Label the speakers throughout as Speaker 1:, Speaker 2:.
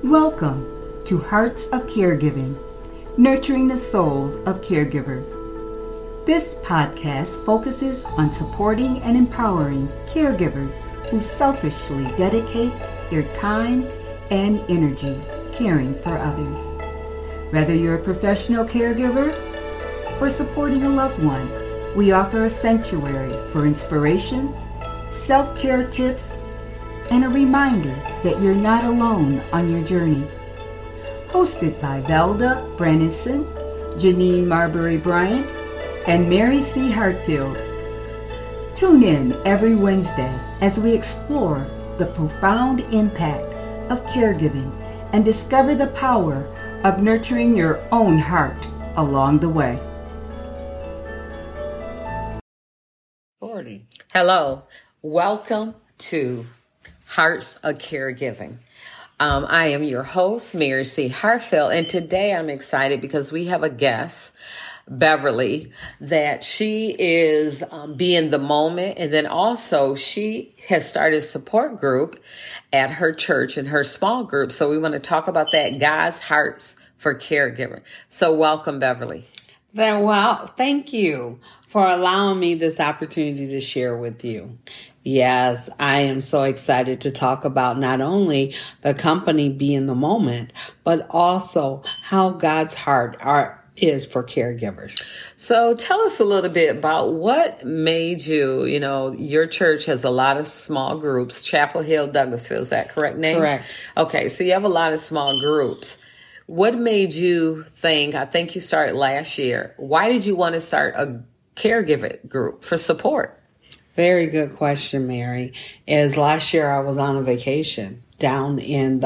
Speaker 1: Welcome to Hearts of Caregiving, nurturing the souls of caregivers. This podcast focuses on supporting and empowering caregivers who selfishly dedicate their time and energy caring for others. Whether you're a professional caregiver or supporting a loved one, we offer a sanctuary for inspiration, self-care tips, and a reminder that you're not alone on your journey. Hosted by Velda Brannison, Janine Marbury Bryant, and Mary C. Hartfield. Tune in every Wednesday as we explore the profound impact of caregiving and discover the power of nurturing your own heart along the way.
Speaker 2: Hello, welcome to Hearts of Caregiving. I am your host, Mary C. Hartfield, and today I'm excited because we have a guest, Beverly, that she is Be in the Moment, and then also she has started a support group at her church in her small group. So we want to talk about that, God's Hearts for Caregiving. So welcome, Beverly.
Speaker 3: Well, thank you for allowing me this opportunity to share with you. Yes, I am so excited to talk about not only the company Be in the Moment, but also how God's heart is for caregivers.
Speaker 2: So tell us a little bit about what made you, your church has a lot of small groups, Chapel Hill, Douglasville, is that correct name?
Speaker 3: Correct.
Speaker 2: Okay, so you have a lot of small groups. What made you think, I think you started last year, why did you want to start a caregiver group for support?
Speaker 3: Very good question, Mary. As last year I was on a vacation down in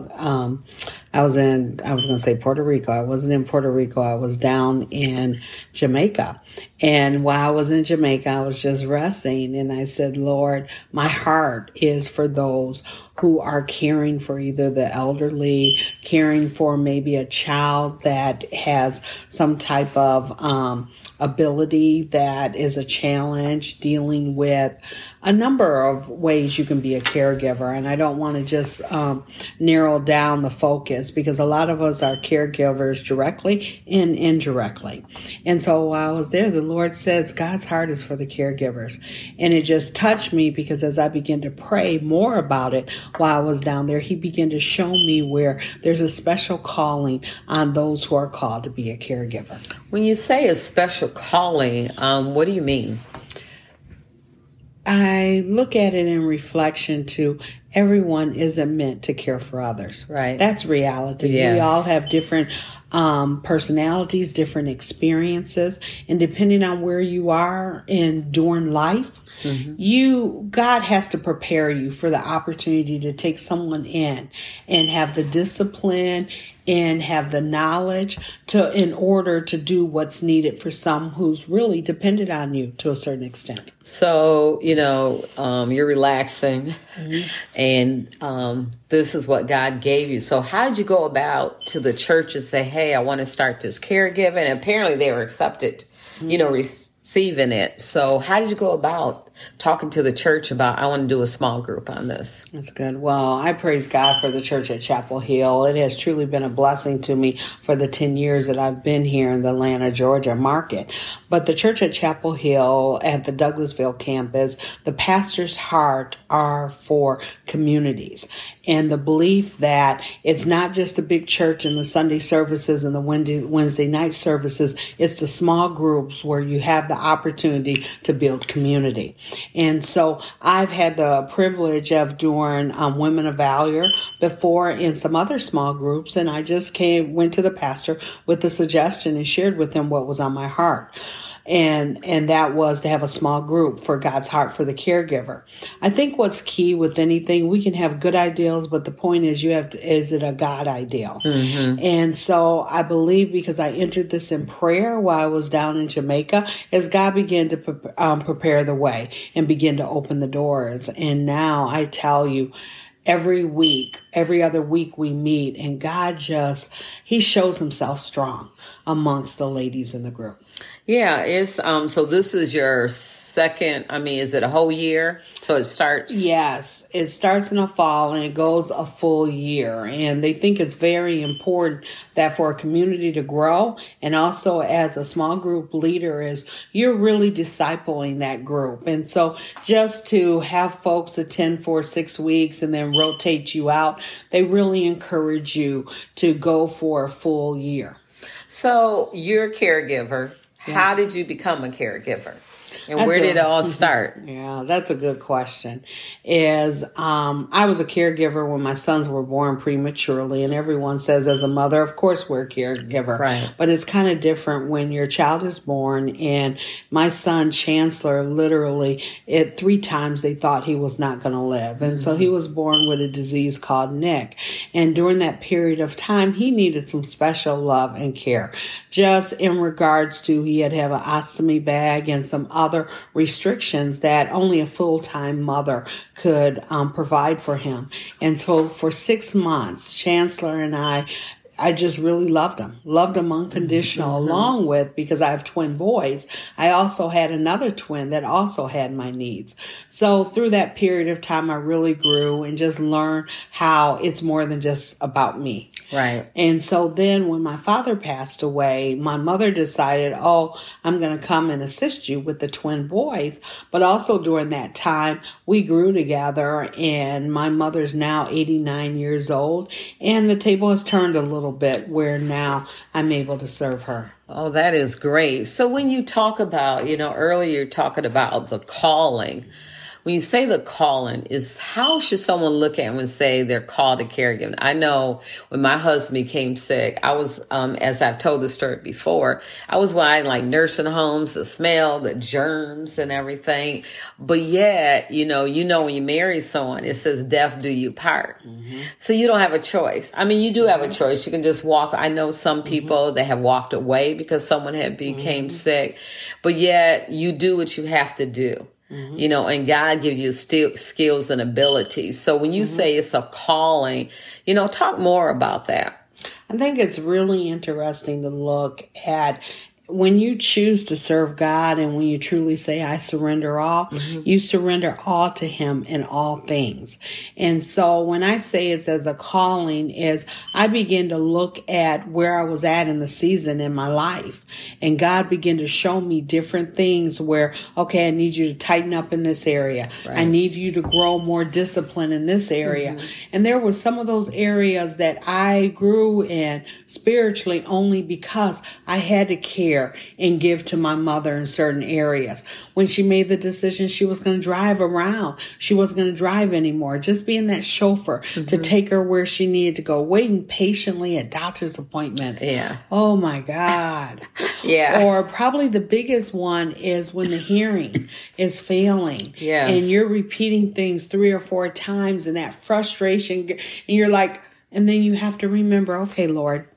Speaker 3: I was going to say Puerto Rico. I wasn't in Puerto Rico. I was down in Jamaica. And while I was in Jamaica, I was just resting. And I said, Lord, my heart is for those who are caring for either the elderly, caring for maybe a child that has some type of ability that is a challenge, dealing with a number of ways you can be a caregiver. And I don't want to just narrow down the focus, because a lot of us are caregivers directly and indirectly. And so while I was there, the Lord says God's heart is for the caregivers. And it just touched me, because as I began to pray more about it while I was down there, He began to show me where there's a special calling on those who are called to be a caregiver.
Speaker 2: When you say a special calling, what do you mean?
Speaker 3: I look at it in reflection to everyone isn't meant to care for others.
Speaker 2: Right.
Speaker 3: That's reality.
Speaker 2: Yes. We
Speaker 3: all have different personalities, different experiences, and depending on where you are during life, God has to prepare you for the opportunity to take someone in and have the discipline and have the knowledge in order to do what's needed for some who's really dependent on you to a certain extent.
Speaker 2: So, you're relaxing and this is what God gave you. So how did you go about to the church and say, hey, I want to start this caregiving? And apparently they were accepted, receiving it. So how did you go about talking to the church about, I want to do a small group on this?
Speaker 3: That's good. Well, I praise God for the church at Chapel Hill. It has truly been a blessing to me for the 10 years that I've been here in the Atlanta, Georgia market. But the church at Chapel Hill at the Douglasville campus, the pastor's heart are for communities. And the belief that it's not just a big church and the Sunday services and the Wednesday night services, it's the small groups where you have the opportunity to build community. And so I've had the privilege of doing Women of Valor before in some other small groups. And I just went to the pastor with the suggestion and shared with him what was on my heart. And that was to have a small group for God's heart for the caregiver. I think what's key with anything, we can have good ideals, but the point is is it a God ideal? Mm-hmm. And so I believe, because I entered this in prayer while I was down in Jamaica, as God began to prepare the way and begin to open the doors. And now I tell you, every other week we meet, and God He shows Himself strong amongst the ladies in the group.
Speaker 2: Yeah, it's so this is your second, is it a whole year? So it starts?
Speaker 3: Yes, it starts in the fall and it goes a full year. And they think it's very important that for a community to grow, and also as a small group leader, is you're really discipling that group. And so just to have folks attend for 6 weeks and then rotate you out, they really encourage you to go for a full year.
Speaker 2: So you're a caregiver. Yeah. How did you become a caregiver? And where did it all start?
Speaker 3: Yeah, that's a good question. I was a caregiver when my sons were born prematurely, and everyone says as a mother, of course we're a caregiver.
Speaker 2: Right.
Speaker 3: But it's kind of different when your child is born, and my son Chancellor, literally, 3 times they thought he was not going to live. And so he was born with a disease called Nick. And during that period of time, he needed some special love and care. Just in regards to, he had to have an ostomy bag and some other restrictions that only a full-time mother could provide for him. And so for 6 months, Chancellor and I just really loved him unconditional, along with, because I have twin boys, I also had another twin that also had my needs. So through that period of time, I really grew and just learned how it's more than just about me.
Speaker 2: Right.
Speaker 3: And so then when my father passed away, my mother decided, I'm going to come and assist you with the twin boys. But also during that time, we grew together, and my mother's now 89 years old, and the table has turned a little bit where now I'm able to serve her.
Speaker 2: Oh, that is great. So when you talk about, earlier you're talking about the calling. When you say the calling, is how should someone look at it when say they're called to caregiving? I know when my husband became sick, I was, as I've told the story before, I was wanting like nursing homes, the smell, the germs and everything. But yet, when you marry someone, it says death do you part. Mm-hmm. So you don't have a choice. You do have a choice. You can just walk. I know some people that have walked away because someone had became sick, but yet you do what you have to do. Mm-hmm. And God gives you skills and abilities. So when you say it's a calling, talk more about that.
Speaker 3: I think it's really interesting to look at when you choose to serve God, and when you truly say, I surrender all, you surrender all to Him in all things. And so when I say it's as a calling, is I begin to look at where I was at in the season in my life, and God began to show me different things where, okay, I need you to tighten up in this area. Right. I need you to grow more discipline in this area. And there were some of those areas that I grew in spiritually only because I had to care and give to my mother in certain areas. When she made the decision she was going to drive around, she wasn't going to drive anymore. Just being that chauffeur to take her where she needed to go, waiting patiently at doctor's appointments.
Speaker 2: Yeah.
Speaker 3: Oh my God.
Speaker 2: Yeah.
Speaker 3: Or probably the biggest one is when the hearing is failing.
Speaker 2: Yes.
Speaker 3: And you're repeating things 3 or 4 times, and that frustration, and you're like, and then you have to remember, okay, Lord,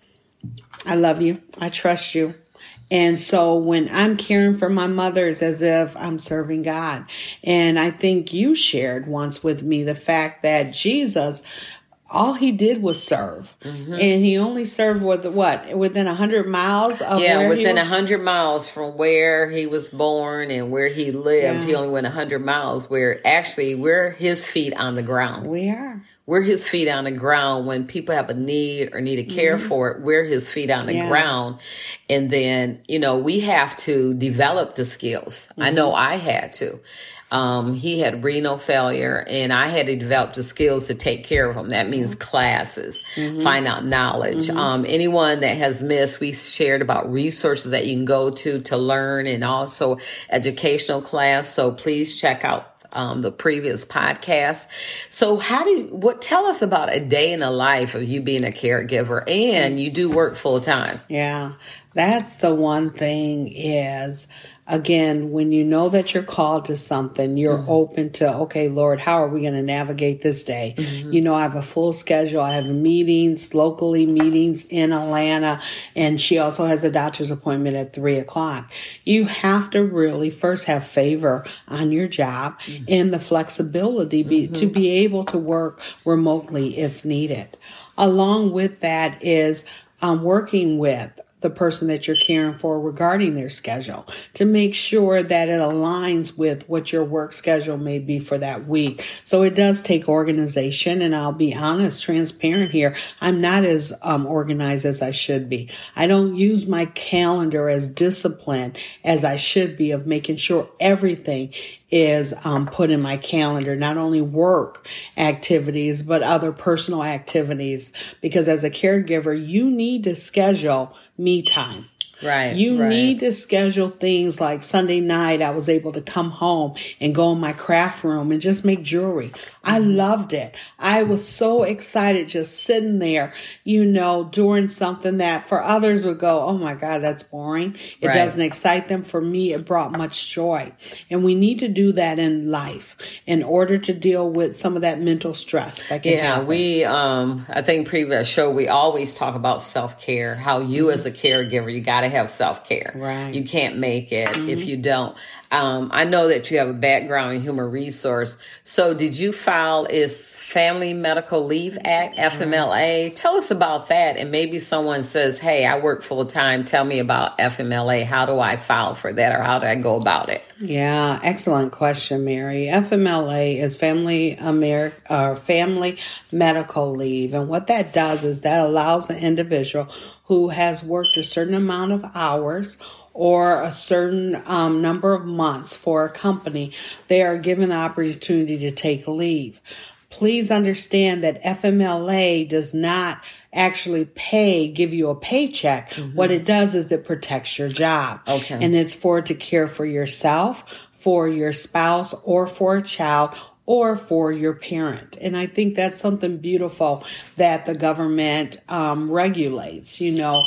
Speaker 3: I love you. I trust you. And so when I'm caring for my mother, it's as if I'm serving God. And I think you shared once with me the fact that Jesus, all he did was serve. And he only served with within 100 miles of where
Speaker 2: within 100 miles from where he was born and where he lived. He only went 100 miles, where actually we're his feet on the ground.
Speaker 3: We are.
Speaker 2: We're his feet on the ground. When people have a need or need to care for it, we're his feet on the ground. And then, we have to develop the skills. I know I had to. He had renal failure, and I had to develop the skills to take care of him. That means classes, find out knowledge. Anyone that has missed, we shared about resources that you can go to learn, and also educational class. So please check out the previous podcast. So tell us about a day in the life of you being a caregiver, and you do work full time.
Speaker 3: Yeah, that's the one thing is, again, when you know that you're called to something, you're open to, okay, Lord, how are we going to navigate this day? I have a full schedule. I have meetings, locally meetings in Atlanta, and she also has a doctor's appointment at 3:00. You have to really first have favor on your job and the flexibility to be able to work remotely if needed. Along with that is working with the person that you're caring for regarding their schedule to make sure that it aligns with what your work schedule may be for that week. So it does take organization, and I'll be honest, transparent here. I'm not as organized as I should be. I don't use my calendar as disciplined as I should be of making sure everything is put in my calendar, not only work activities, but other personal activities. Because as a caregiver, you need to schedule me time.
Speaker 2: Right.
Speaker 3: You need to schedule things like Sunday night. I was able to come home and go in my craft room and just make jewelry. I loved it. I was so excited just sitting there, doing something that for others would go, oh my God, that's boring. It doesn't excite them. For me, it brought much joy. And we need to do that in life in order to deal with some of that mental stress that can happen.
Speaker 2: We, I think previous show, we always talk about self-care, how you as a caregiver, you got to have self-care.
Speaker 3: Right.
Speaker 2: You can't make it if you don't. I know that you have a background in human resource. So did you file Family Medical Leave Act, FMLA? Tell us about that. And maybe someone says, hey, I work full time. Tell me about FMLA. How do I file for that, or how do I go about it?
Speaker 3: Yeah, excellent question, Mary. FMLA is Family Medical Leave. And what that does is that allows an individual who has worked a certain amount of hours or a certain number of months for a company, they are given the opportunity to take leave. Please understand that FMLA does not actually give you a paycheck. Mm-hmm. What it does is it protects your job.
Speaker 2: Okay.
Speaker 3: And it's to care for yourself, for your spouse, or for a child, or for your parent. And I think that's something beautiful that the government regulates,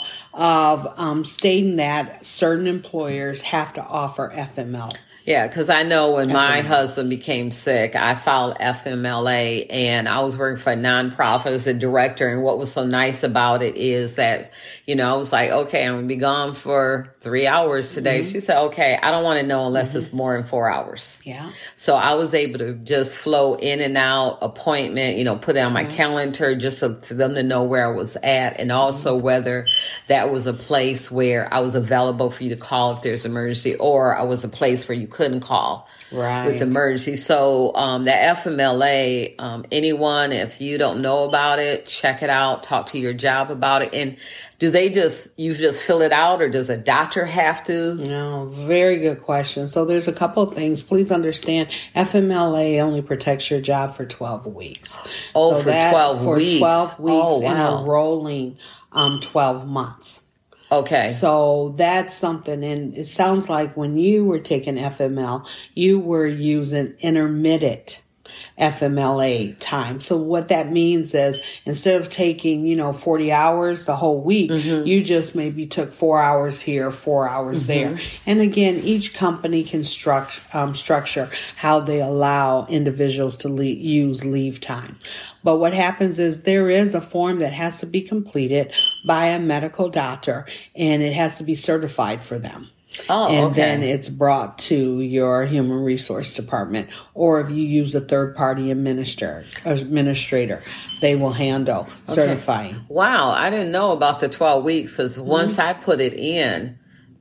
Speaker 3: of stating that certain employers have to offer FMLA.
Speaker 2: Yeah, because I know when my husband became sick, I filed FMLA, and I was working for a nonprofit as a director. And what was so nice about it is that, I was like, okay, I'm going to be gone for 3 hours today. Mm-hmm. She said, okay, I don't want to know unless it's more than 4 hours.
Speaker 3: Yeah.
Speaker 2: So I was able to just flow in and out, appointment, put it on my calendar just so for them to know where I was at, and also whether that was a place where I was available for you to call if there's emergency, or I was a place where you couldn't call with emergency. So the FMLA, anyone, if you don't know about it, check it out, talk to your job about it. And do you just fill it out, or does a doctor have to?
Speaker 3: No, very good question. So there's a couple of things. Please understand, FMLA only protects your job for 12 weeks.
Speaker 2: Oh, so for 12 weeks.
Speaker 3: For 12 weeks in a rolling 12 months.
Speaker 2: Okay.
Speaker 3: So that's something, and it sounds like when you were taking FML, you were using intermittent FMLA time. So what that means is instead of taking, 40 hours the whole week, you just maybe took 4 hours here, 4 hours there. And again, each company can structure how they allow individuals to use leave time. But what happens is there is a form that has to be completed by a medical doctor, and it has to be certified for them.
Speaker 2: Oh,
Speaker 3: and then it's brought to your human resource department, or if you use a third-party administrator, they will handle certifying.
Speaker 2: Wow, I didn't know about the 12 weeks because once I put it in,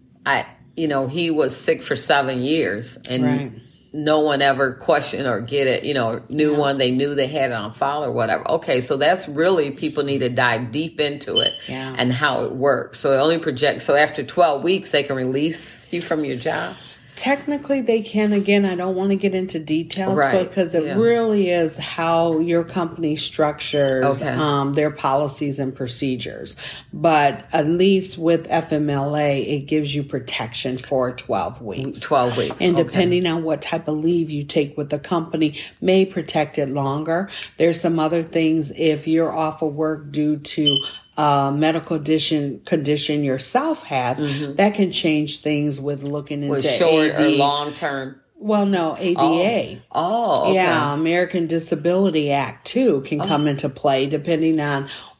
Speaker 2: he was sick for 7 years, and no one ever questioned or get it, knew one, they knew they had it on file or whatever. Okay, so that's really, people need to dive deep into it and how it works. So it only so after 12 weeks, they can release you from your job?
Speaker 3: Technically, they can. Again, I don't want to get into details because it really is how your company structures their policies and procedures. But at least with FMLA, it gives you protection for 12 weeks.
Speaker 2: 12 weeks.
Speaker 3: And depending on what type of leave you take with the company may protect it longer. There's some other things if you're off of work due to medical condition yourself has, that can change things with looking into
Speaker 2: short
Speaker 3: AD.
Speaker 2: or long term.
Speaker 3: Well, no, ADA.
Speaker 2: Oh, okay.
Speaker 3: Yeah, American Disability Act too can come into play depending on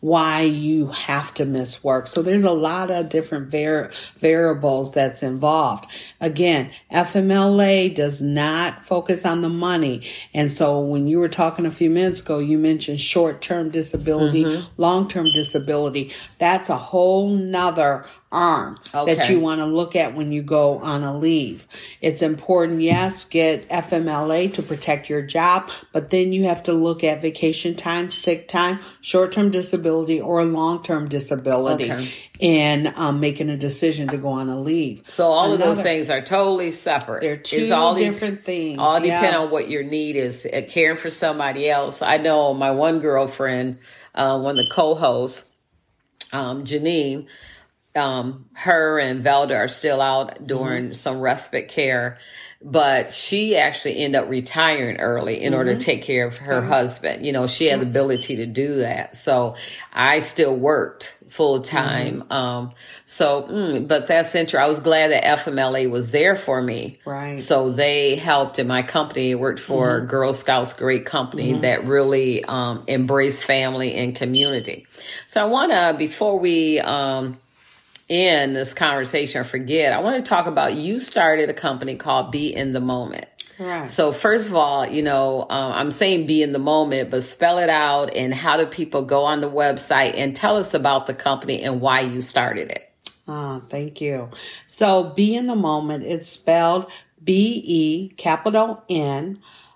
Speaker 3: why you have to miss work. So there's a lot of different variables that's involved. Again, FMLA does not focus on the money. And so when you were talking a few minutes ago, you mentioned short-term disability, long-term disability. That's a whole nother arm that you want to look at when you go on a leave. It's important, yes, get FMLA to protect your job, but then you have to look at vacation time, sick time, short-term disability, or long-term disability in making a decision to go on a leave.
Speaker 2: So all of those things are totally separate.
Speaker 3: They're two different things.
Speaker 2: All depend on what your need is. Caring for somebody else. I know my one girlfriend, one of the co-hosts, Janine, her and Velda are still out doing some respite care, but she actually ended up retiring early in order to take care of her husband. You know, she had the ability to do that. So I still worked full time. But that's interesting. I was glad that FMLA was there for me.
Speaker 3: Right.
Speaker 2: So they helped in my company. I worked for Girl Scouts, great company that really embraced family and community. So I want to, before we end this conversation or forget, I want to talk about, you started a company called Be in the Moment.
Speaker 3: Right.
Speaker 2: So first of all, you know, I'm saying be in the moment, but spell it out, and how do people go on the website, and tell us about the company and why you started it.
Speaker 3: Thank you. So Be in the Moment, it's spelled BE capital N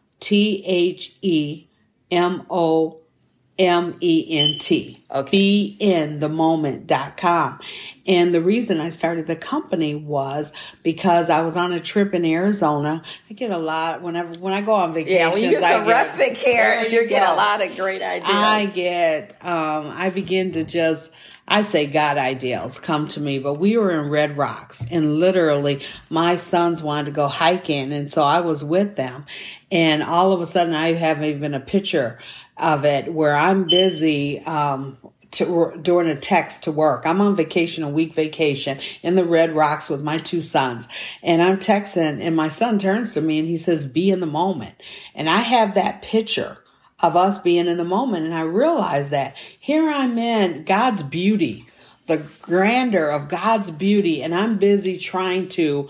Speaker 3: THEMOMENT. BeinTheMoment.com. And the reason I started the company was because I was on a trip in Arizona. I get a lot when I go on vacation.
Speaker 2: Yeah, when you get some respite care, you get a lot of great ideas.
Speaker 3: I begin to just, I say God ideals come to me, but we were in Red Rocks, and literally my sons wanted to go hiking. And so I was with them, and all of a sudden I have even a picture of it where I'm busy, doing a text to work. I'm on vacation, a week vacation in the Red Rocks with my two sons, and I'm texting, and my son turns to me and he says, "Be in the moment." And I have that picture of us being in the moment. And I realized that here I'm in God's beauty, the grandeur of God's beauty. And I'm busy trying to,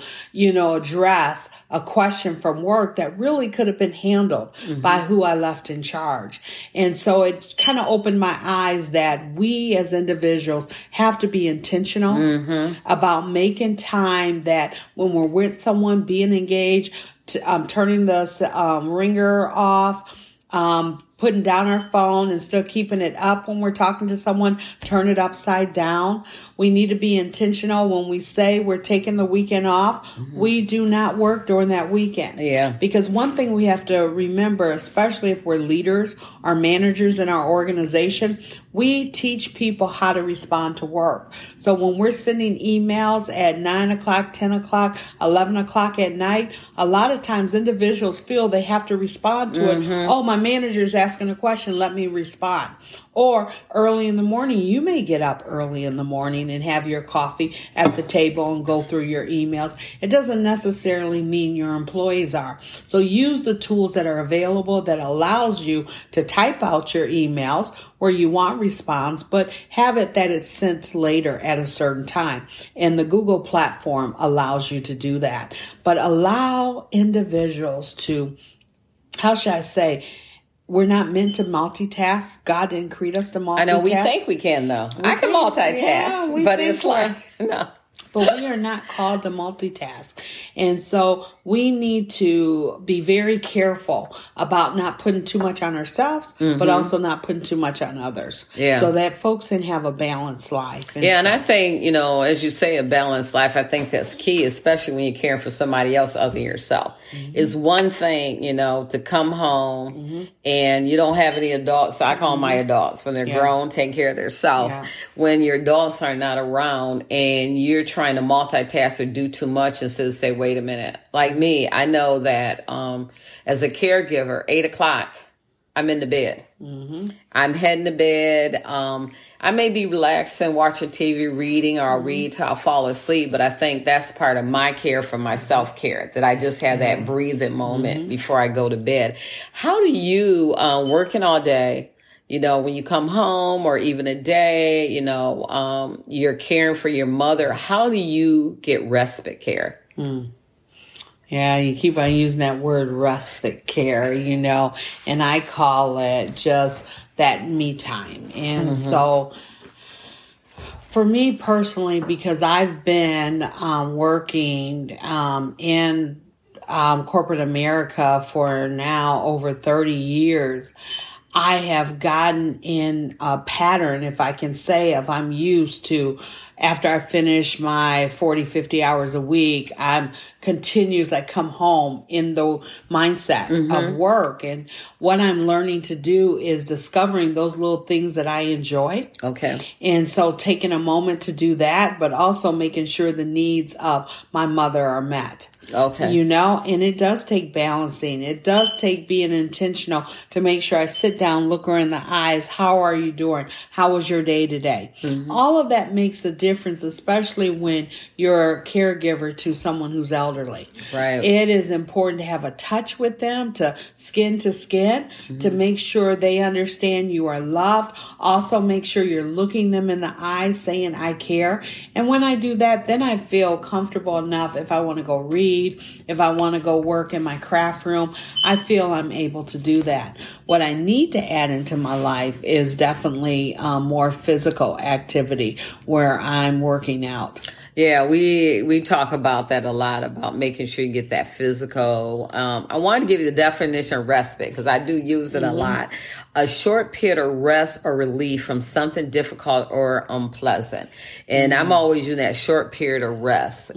Speaker 3: address a question from work that really could have been handled by who I left in charge. And so it kind of opened my eyes that we as individuals have to be intentional about making time, that when we're with someone, being engaged, turning the ringer off, putting down our phone and still keeping it up when we're talking to someone, turn it upside down. We need to be intentional when we say we're taking the weekend off. We do not work during that weekend. Yeah. Because one thing we have to remember, especially if we're leaders or managers in our organization, we teach people how to respond to work. So when we're sending emails at 9 o'clock, 10 o'clock, 11 o'clock at night, a lot of times individuals feel they have to respond to it. Oh, my manager's asking a question, let me respond. Or early in the morning, you may get up early in the morning and have your coffee at the table and go through your emails. It doesn't necessarily mean your employees are. So use the tools that are available that allows you to type out your emails where you want response, but have it that it's sent later at a certain time. And the Google platform allows you to do that. But allow individuals to, how should I say, we're not meant to multitask. God didn't create us to multitask.
Speaker 2: I know, we think we can, though. I can multitask, but it's like, no.
Speaker 3: But we are not called to multitask. And so we need to be very careful about not putting too much on ourselves, but also not putting too much on others. Yeah. So that folks can have a balanced life.
Speaker 2: And I think, as you say, a balanced life, I think that's key, especially when you're caring for somebody else other than yourself. It's one thing, to come home and you don't have any adults. So I call them my adults when they're grown, taking care of themselves. Yeah. When your adults are not around and you're trying to multitask or do too much instead of say, wait a minute. Like me, I know that as a caregiver, 8 o'clock, I'm in the bed. I'm heading to bed. I may be relaxing, watching TV, reading, or I'll read till I'll fall asleep. But I think that's part of my care for my self-care, that I just have that breathing moment before I go to bed. How do you, working all day, when you come home or even a day, you're caring for your mother. How do you get respite care?
Speaker 3: Yeah, you keep on using that word respite care, and I call it just that me time. And so for me personally, because I've been working in corporate America for now over 30 years, I have gotten in a pattern, if I can say, if I'm used to, after I finish my 40, 50 hours a week, I come home in the mindset of work. And what I'm learning to do is discovering those little things that I enjoy.
Speaker 2: Okay.
Speaker 3: And so taking a moment to do that, but also making sure the needs of my mother are met.
Speaker 2: Okay.
Speaker 3: And it does take balancing. It does take being intentional to make sure I sit down, look her in the eyes. How are you doing? How was your day today? All of that makes a difference, especially when you're a caregiver to someone who's elderly.
Speaker 2: Right.
Speaker 3: It is important to have a touch with them, to skin, to make sure they understand you are loved. Also make sure you're looking them in the eyes, saying, I care. And when I do that, then I feel comfortable enough if I want to go read, if I want to go work in my craft room, I feel I'm able to do that. What I need to add into my life is definitely more physical activity where I'm working out.
Speaker 2: Yeah, we talk about that a lot, about making sure you get that physical. I wanted to give you the definition of respite because I do use it a lot. A short period of rest or relief from something difficult or unpleasant. And I'm always using that short period of rest,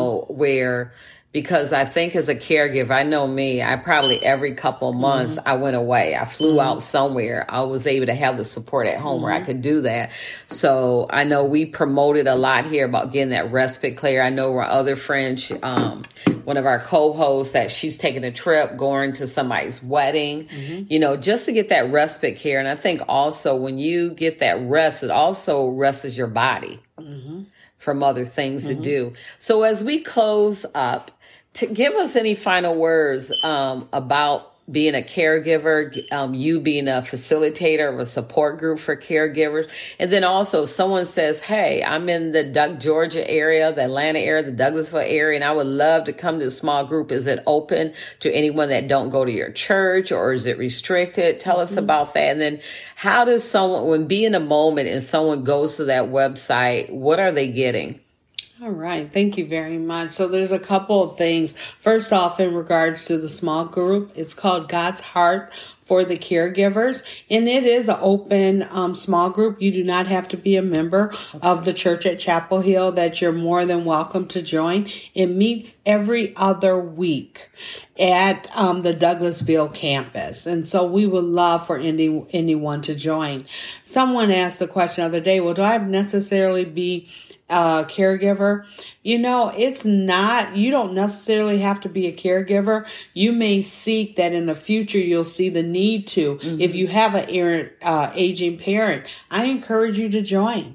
Speaker 2: because I think as a caregiver, I know me, I probably every couple of months I went away. I flew out somewhere. I was able to have the support at home where I could do that. So I know we promoted a lot here about getting that respite care. I know our other friend, one of our co-hosts, that she's taking a trip going to somebody's wedding, just to get that respite care. And I think also when you get that rest, it also rests your body from other things to do. So as we close up, to give us any final words about being a caregiver, you being a facilitator of a support group for caregivers. And then also if someone says, hey, I'm in the Georgia area, the Atlanta area, the Douglasville area, and I would love to come to a small group. Is it open to anyone that don't go to your church, or is it restricted? Tell us about that. And then how does someone, when be in a moment and someone goes to that website, what are they getting?
Speaker 3: All right. Thank you very much. So there's a couple of things. First off, in regards to the small group, it's called God's Heart for the Caregivers. And it is an open small group. You do not have to be a member of the church at Chapel Hill, that you're more than welcome to join. It meets every other week at the Douglasville campus. And so we would love for anyone to join. Someone asked the question the other day, well, do I have necessarily be caregiver? It's not, you don't necessarily have to be a caregiver. You may seek that in the future. You'll see the need to. If you have an aging parent, I encourage you to join.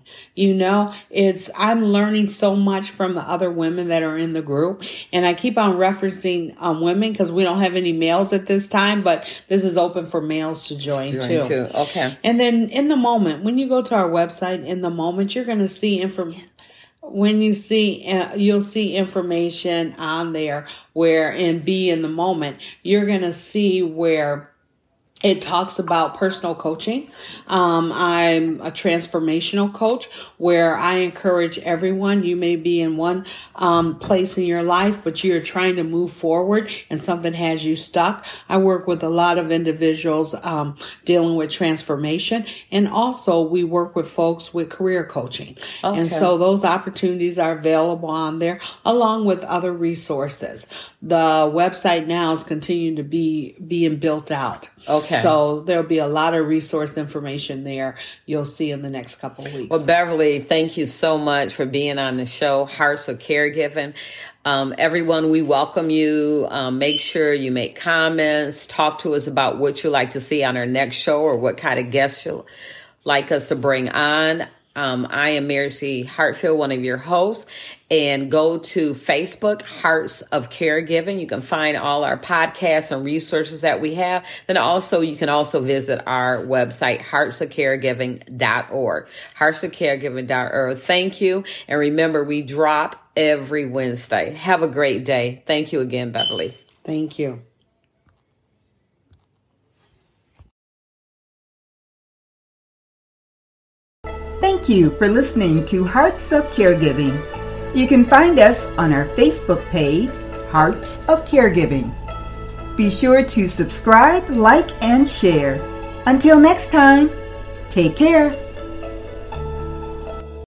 Speaker 3: I'm learning so much from the other women that are in the group. And I keep on referencing women because we don't have any males at this time, but this is open for males to join too.
Speaker 2: Okay.
Speaker 3: And then in the moment, when you go to our website, in the moment, you're going to see information. When you see, you'll see information on there where, and be in the moment, you're going to see where it talks about personal coaching. I'm a transformational coach where I encourage everyone. You may be in one place in your life, but you're trying to move forward and something has you stuck. I work with a lot of individuals dealing with transformation. And also we work with folks with career coaching. Okay. And so those opportunities are available on there along with other resources. The website now is continuing to being built out.
Speaker 2: Okay.
Speaker 3: So there'll be a lot of resource information there you'll see in the next couple of weeks.
Speaker 2: Well, Beverly, thank you so much for being on the show, Hearts of Caregiving. Everyone, we welcome you. Make sure you make comments. Talk to us about what you'd like to see on our next show or what kind of guests you'd like us to bring on. I am Mary C. Hartfield, one of your hosts, and go to Facebook, Hearts of Caregiving. You can find all our podcasts and resources that we have. Then also, you can also visit our website, heartsofcaregiving.org, heartsofcaregiving.org. Thank you. And remember, we drop every Wednesday. Have a great day. Thank you again, Beverly.
Speaker 3: Thank you.
Speaker 1: Thank you for listening to Hearts of Caregiving. You can find us on our Facebook page, Hearts of Caregiving. Be sure to subscribe, like, and share. Until next time, take care.